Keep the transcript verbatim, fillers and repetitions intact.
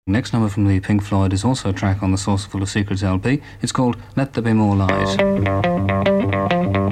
Next number from the Pink Floyd is also a track on the Saucerful of Secrets L P. It's called Let There Be More Light.